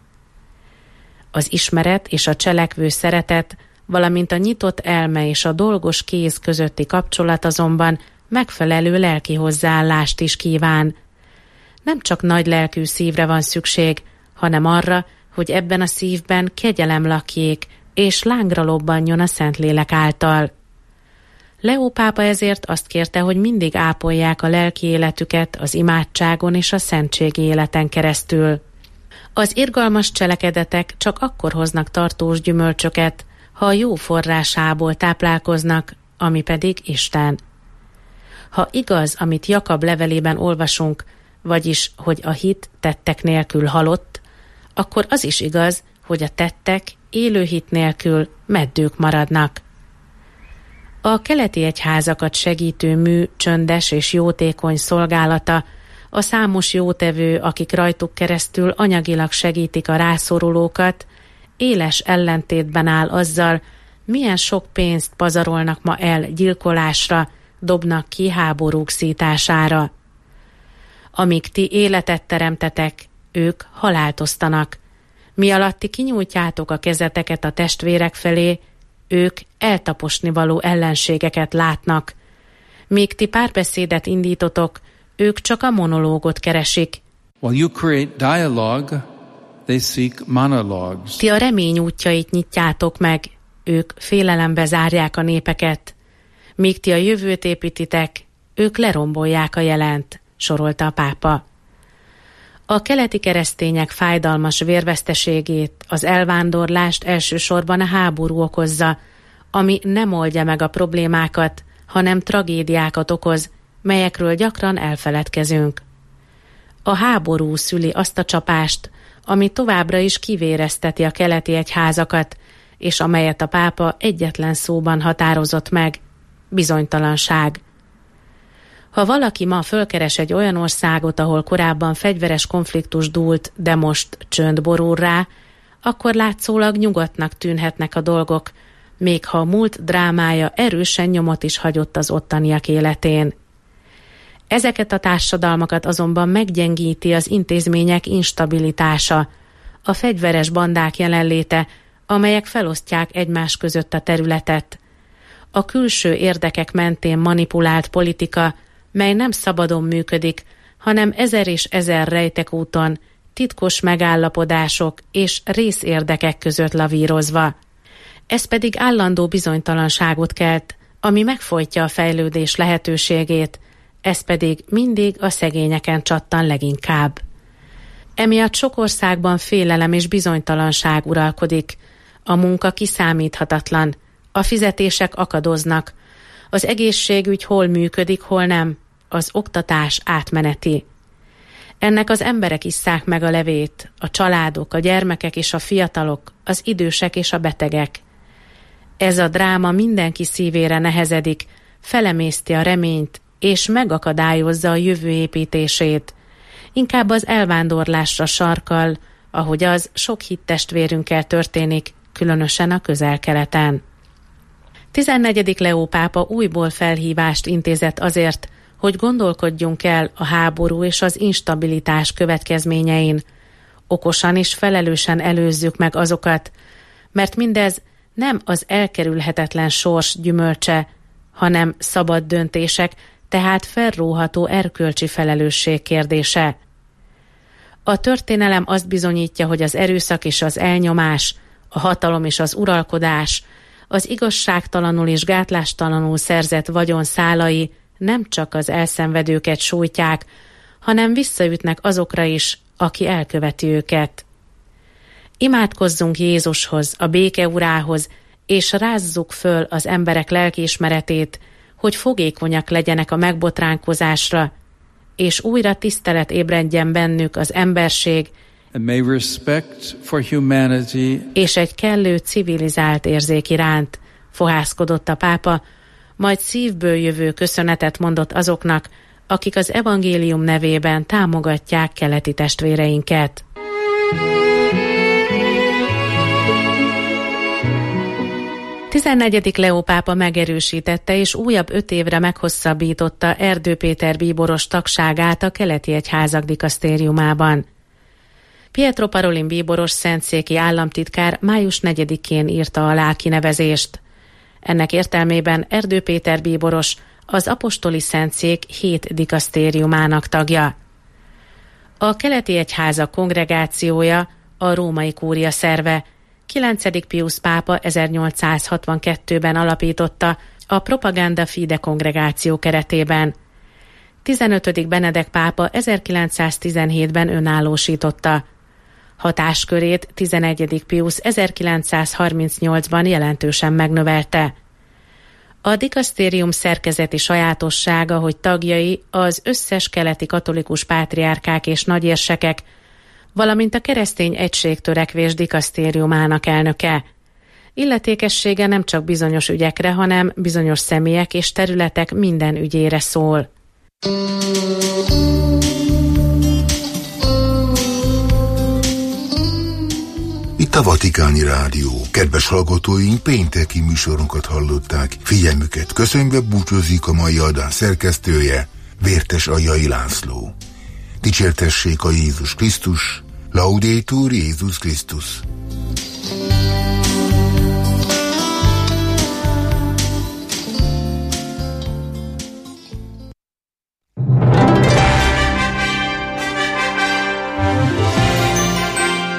Az ismeret és a cselekvő szeretet, valamint a nyitott elme és a dolgos kéz közötti kapcsolat azonban megfelelő lelki hozzáállást is kíván. Nem csak nagy lelkű szívre van szükség, hanem arra, hogy ebben a szívben kegyelem lakjék, és lángra lobbanjon a Szentlélek által. Leó pápa ezért azt kérte, hogy mindig ápolják a lelki életüket az imádságon és a szentségi életen keresztül. Az irgalmas cselekedetek csak akkor hoznak tartós gyümölcsöket, ha a jó forrásából táplálkoznak, ami pedig Isten. Ha igaz, amit Jakab levelében olvasunk, vagyis, hogy a hit tettek nélkül halott, akkor az is igaz, hogy a tettek élő hit nélkül meddők maradnak. A keleti egyházakat segítő mű csöndes és jótékony szolgálata, a számos jótevő, akik rajtuk keresztül anyagilag segítik a rászorulókat, éles ellentétben áll azzal, milyen sok pénzt pazarolnak ma el gyilkolásra, dobnak ki háborúk szítására. Amíg ti életet teremtetek, ők halált osztanak. Mi alatt ti kinyújtjátok a kezeteket a testvérek felé, ők eltaposnivaló ellenségeket látnak. Míg ti párbeszédet indítotok, ők csak a monológot keresik. While you create dialogue, they seek monologues. Ti a remény útjait nyitjátok meg, ők félelembe zárják a népeket. Míg ti a jövőt építitek, ők lerombolják a jelent, sorolta a pápa. A keleti keresztények fájdalmas vérveszteségét, az elvándorlást elsősorban a háború okozza, ami nem oldja meg a problémákat, hanem tragédiákat okoz, melyekről gyakran elfeledkezünk. A háború szüli azt a csapást, ami továbbra is kivérezteti a keleti egyházakat, és amelyet a pápa egyetlen szóban határozott meg: bizonytalanság. Ha valaki ma fölkeres egy olyan országot, ahol korábban fegyveres konfliktus dúlt, de most csönd borul rá, akkor látszólag nyugodtnak tűnhetnek a dolgok, még ha a múlt drámája erősen nyomot is hagyott az ottaniak életén. Ezeket a társadalmakat azonban meggyengíti az intézmények instabilitása, a fegyveres bandák jelenléte, amelyek felosztják egymás között a területet. A külső érdekek mentén manipulált politika, mely nem szabadon működik, hanem ezer és ezer rejtekúton, titkos megállapodások és részérdekek között lavírozva. Ez pedig állandó bizonytalanságot kelt, ami megfojtja a fejlődés lehetőségét, ez pedig mindig a szegényeken csattan leginkább. Emiatt sok országban félelem és bizonytalanság uralkodik, a munka kiszámíthatatlan, a fizetések akadoznak, az egészségügy hol működik, hol nem, az oktatás átmeneti. Ennek az emberek isszák meg a levét, a családok, a gyermekek és a fiatalok, az idősek és a betegek. Ez a dráma mindenki szívére nehezedik, felemészti a reményt, és megakadályozza a jövő építését. Inkább az elvándorlásra sarkal, ahogy az sok hittestvérünkkel történik, különösen a Közel-Keleten. 14. Leó pápa újból felhívást intézett azért, hogy gondolkodjunk el a háború és az instabilitás következményein. Okosan és felelősen előzzük meg azokat, mert mindez nem az elkerülhetetlen sors gyümölcse, hanem szabad döntések, tehát felróható erkölcsi felelősség kérdése. A történelem azt bizonyítja, hogy az erőszak és az elnyomás, a hatalom és az uralkodás, az igazságtalanul és gátlástalanul szerzett vagyon szálai nem csak az elszenvedőket sújtják, hanem visszaütnek azokra is, aki elköveti őket. Imádkozzunk Jézushoz, a béke urához, és rázzuk föl az emberek lelkiismeretét, hogy fogékonyak legyenek a megbotránkozásra, és újra tisztelet ébredjen bennük az emberség, és egy kellő civilizált érzék iránt, fohászkodott a pápa, majd szívből jövő köszönetet mondott azoknak, akik az evangélium nevében támogatják keleti testvéreinket. A 14. Leó pápa megerősítette és újabb 5 évre meghosszabbította Erdő Péter bíboros tagságát a keleti egyházak dikasztériumában. Pietro Parolin bíboros szentszéki államtitkár május 4-én írta alá a kinevezést. Ennek értelmében Erdő Péter bíboros az apostoli szentszék 7 dikasztériumának tagja. A keleti egyházak kongregációja a római kúria szerve, 9. Piusz pápa 1862-ben alapította a Propaganda Fide kongregáció keretében. 15. Benedek pápa 1917-ben önállósította. Hatáskörét 11. Piusz 1938-ban jelentősen megnövelte. A dikasztérium szerkezeti sajátossága, hogy tagjai az összes keleti katolikus pátriárkák és nagyérsekek, valamint a keresztény egységtörekvés dikasztériumának elnöke. Illetékessége nem csak bizonyos ügyekre, hanem bizonyos személyek és területek minden ügyére szól. Itt a Vatikáni Rádió. Kedves hallgatóink, pénteki műsorunkat hallották. Figyelmüket köszönve búcsúzik a mai adás szerkesztője, Vértes Aljai László. Dicsértessék a Jézus Krisztus, Laudetur Jézus Krisztus.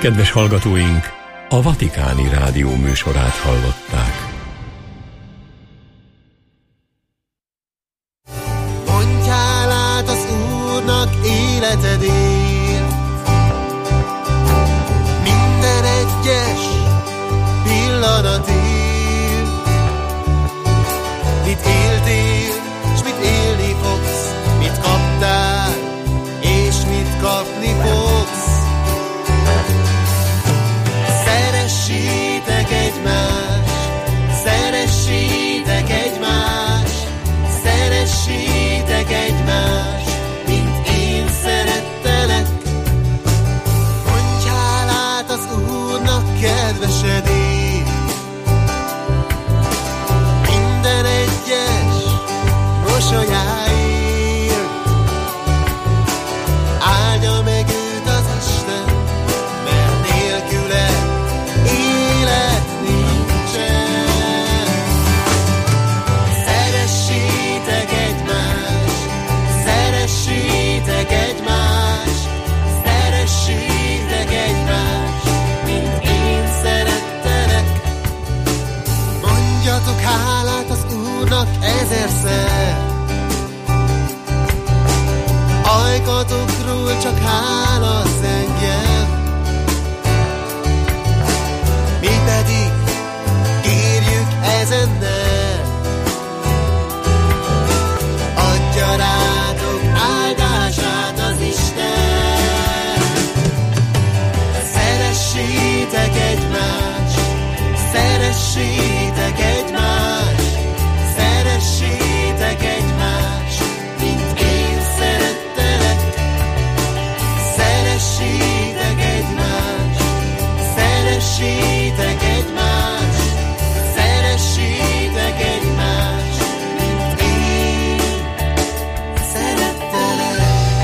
Kedves hallgatóink, a Vatikáni Rádió műsorát hallották. Mondjál át az Úrnak életedért, minden egyes pillanatért. Mit éltél, s mit élni fogsz, mit kaptál, és mit kapni fogsz. Szeressétek egymást, szeressétek egymást, szeressétek egymást, mint én szerettelek. Mondjál át az Úrnak kedvesedét, minden egyes mosolyáért. Áldja meg őt az Isten, mert nélküle élet nincsen. Szeressétek egymást, szeressétek egymást, szeressétek egymást, mint én szerettelek. Mondjatok hálát az Úrnak ezerszer, ajkatokról csak hála zengjen. Mi pedig kérjük ezennel, adja rátok áldását az Isten. Szeressétek egymást, szeressétek egymást, szeressétek egymást, mint én szerettelek. Szeressétek egymást, szeressétek egymást, szeressétek egymást, mint én szerettelek.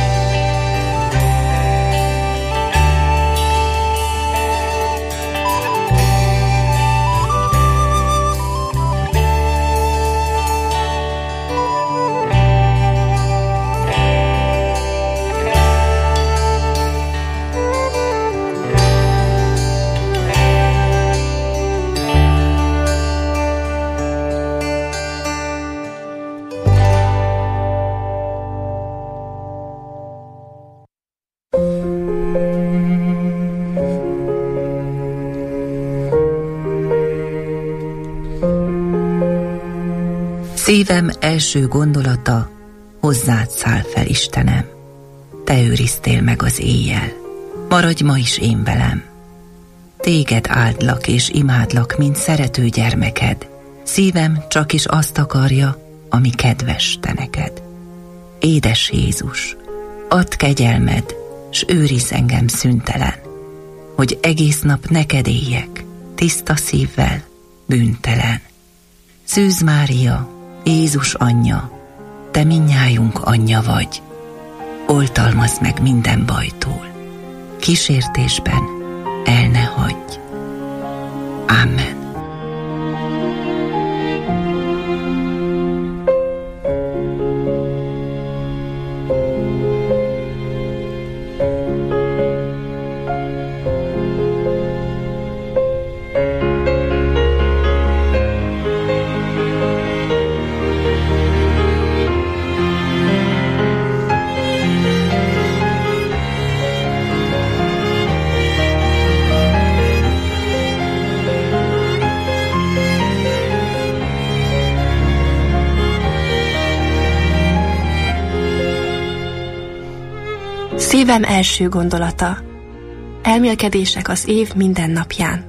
Szívem első gondolata, hozzád száll fel, Istenem. Te őriztél meg az éjjel, maradj ma is én velem. Téged áldlak és imádlak, mint szerető gyermeked. Szívem csak is azt akarja, ami kedves te neked. Édes Jézus, add kegyelmed, s őrizz engem szüntelen, hogy egész nap neked éljek, tiszta szívvel, bűntelen. Szűz Mária, Jézus anyja, te mindnyájunk anyja vagy, oltalmazz meg minden bajtól, kísértésben el ne hagyj. Amen. Szívem első gondolata. Elmélkedések az év minden napján.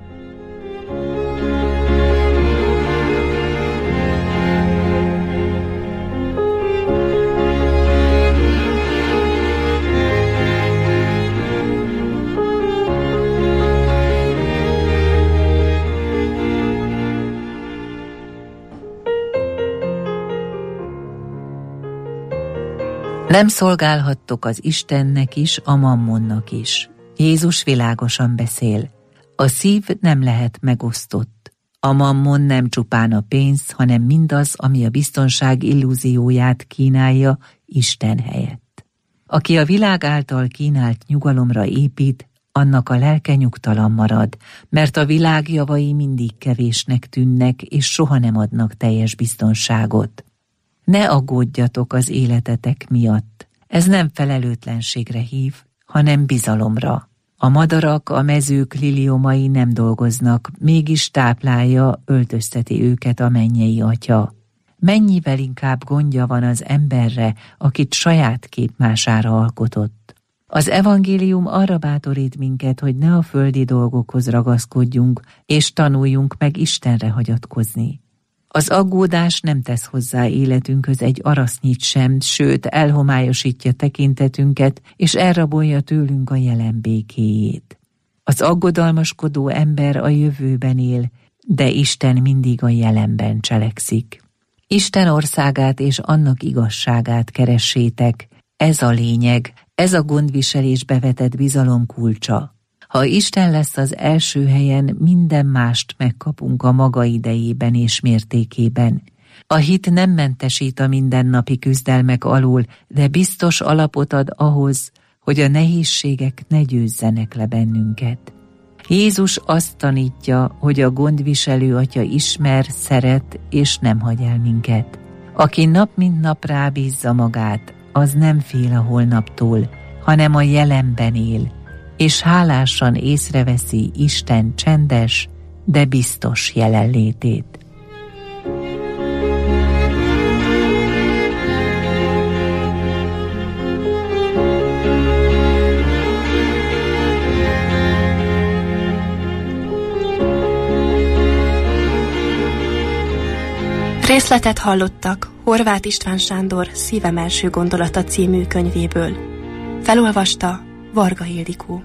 Nem szolgálhattok az Istennek is, a mammonnak is. Jézus világosan beszél. A szív nem lehet megosztott. A mammon nem csupán a pénz, hanem mindaz, ami a biztonság illúzióját kínálja Isten helyett. Aki a világ által kínált nyugalomra épít, annak a lelke nyugtalan marad, mert a világ javai mindig kevésnek tűnnek, és soha nem adnak teljes biztonságot. Ne aggódjatok az életetek miatt. Ez nem felelőtlenségre hív, hanem bizalomra. A madarak, a mezők liliomai nem dolgoznak, mégis táplálja, öltözteti őket a mennyei Atya. Mennyivel inkább gondja van az emberre, akit saját képmására alkotott. Az evangélium arra bátorít minket, hogy ne a földi dolgokhoz ragaszkodjunk, és tanuljunk meg Istenre hagyatkozni. Az aggódás nem tesz hozzá életünkhöz egy arasznyit sem, sőt elhomályosítja tekintetünket, és elrabolja tőlünk a jelen békéjét. Az aggodalmaskodó ember a jövőben él, de Isten mindig a jelenben cselekszik. Isten országát és annak igazságát keressétek, ez a lényeg, ez a gondviselésbe vetett bizalom kulcsa. Ha Isten lesz az első helyen, minden mást megkapunk a maga idejében és mértékében. A hit nem mentesít a mindennapi küzdelmek alól, de biztos alapot ad ahhoz, hogy a nehézségek ne győzzenek le bennünket. Jézus azt tanítja, hogy a gondviselő Atya ismer, szeret és nem hagy el minket. Aki nap mint nap rábízza magát, az nem fél a holnaptól, hanem a jelenben él, és hálásan észreveszi Isten csendes, de biztos jelenlétét. Részletet hallottak Horváth István Sándor Szívem első gondolata című könyvéből. Felolvasta Varga Ildikó.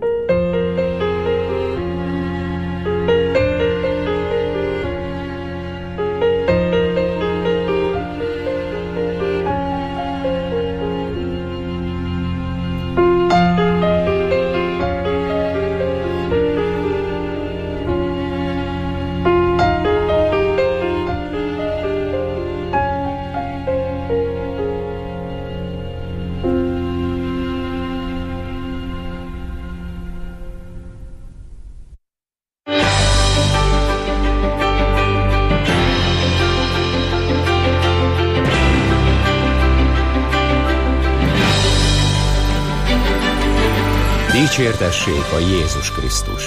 Dicsértessék a Jézus Krisztus!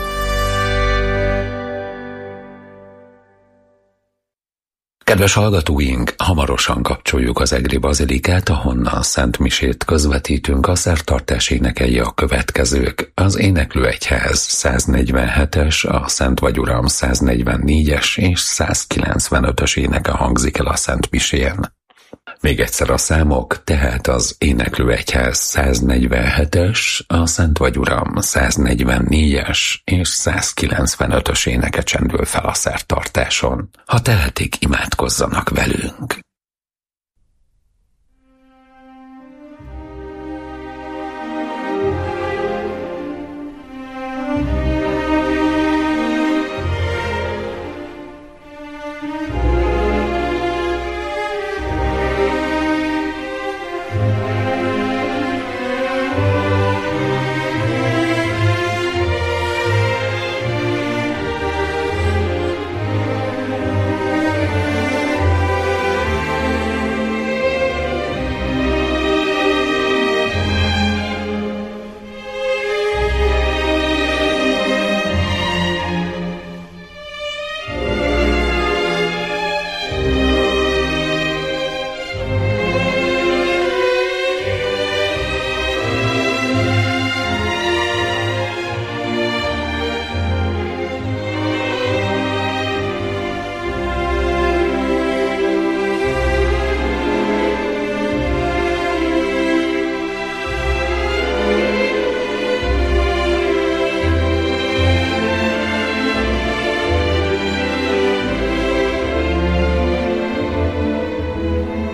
Kedves hallgatóink, hamarosan kapcsoljuk az egri bazilikát, ahonnan Szent Misét közvetítünk. A szertartás énekei a következők: az Éneklő Egyház 147-es, a Szent Vagy Uram 144-es és 195-ös éneke hangzik el a Szent Misén. Még egyszer a számok, tehát az Éneklő Egyház 147-es, a Szent Vagy Uram 144-es és 195-ös éneke csendül fel a szertartáson. Ha tehetik, imádkozzanak velünk.